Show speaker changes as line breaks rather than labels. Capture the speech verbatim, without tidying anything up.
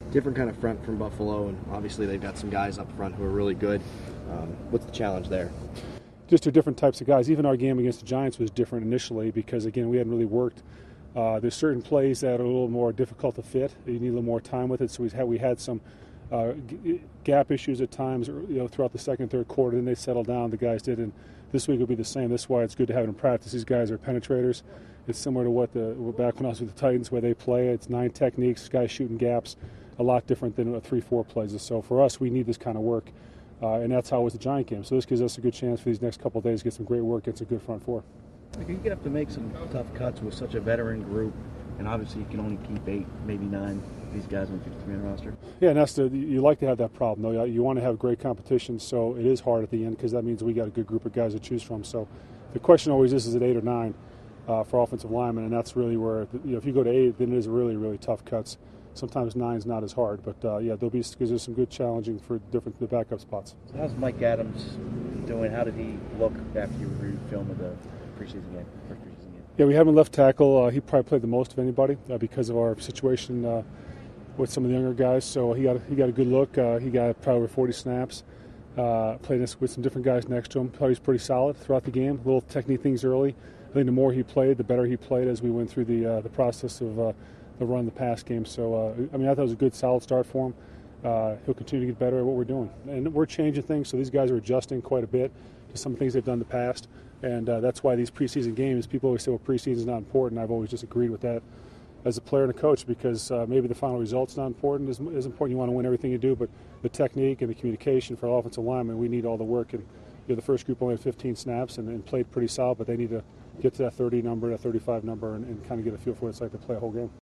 different kind of front from Buffalo, and obviously they've got some guys up front who are really good. Um, what's the challenge there?
Just two different types of guys. Even our game against the Giants was different initially because, again, we hadn't really worked. Uh, there's certain plays that are a little more difficult to fit. You need a little more time with it. So we had we had some uh, g- gap issues at times, you know, throughout the second, third quarter. Then they settled down. The guys did, and this week will be the same. That's why it's good to have it in practice. These guys are penetrators. It's similar to what the back when I was with the Titans, where they play. It's nine techniques, guys shooting gaps, a lot different than a three, four plays. So for us, we need this kind of work. Uh, and that's how it was the Giant game. So this gives us a good chance for these next couple of days to get some great work, get some good front four.
You're going to have to make some tough cuts with such a veteran group, and obviously you can only keep eight, maybe nine of these guys on the fifty man roster.
Yeah, and that's the, you like to have that problem, though. You want to have great competition, so it is hard at the end because that means we got a good group of guys to choose from. So the question always is, is it eight or nine uh, for offensive linemen, and that's really where, you know, if you go to eight, then it is really, really tough cuts. Sometimes nine's not as hard, but uh, yeah, there'll be because there's some good challenging for different the backup spots.
So how's Mike Adams doing? How did he look after you reviewed film of the preseason game, first preseason game?
Yeah, we haven't left tackle. Uh, he probably played the most of anybody uh, because of our situation uh, with some of the younger guys. So he got he got a good look. Uh, he got probably forty snaps. Uh, played this with some different guys next to him. Thought he was pretty solid throughout the game. Little technique things early. I think the more he played, the better he played as we went through the uh, the process of. Uh, the run the pass game. So, uh, I mean, I thought it was a good, solid start for him. Uh, he'll continue to get better at what we're doing. And we're changing things, so these guys are adjusting quite a bit to some things they've done in the past. And uh, that's why these preseason games, people always say, well, preseason is not important. I've always just agreed with that as a player and a coach because uh, maybe the final result's not important. It's, it's important you want to win everything you do, but the technique and the communication for offensive linemen, we need all the work. And you know, the first group only had fifteen snaps and, and played pretty solid, but they need to get to that thirty number, that thirty-five number, and, and kind of get a feel for what it's like to play a whole game.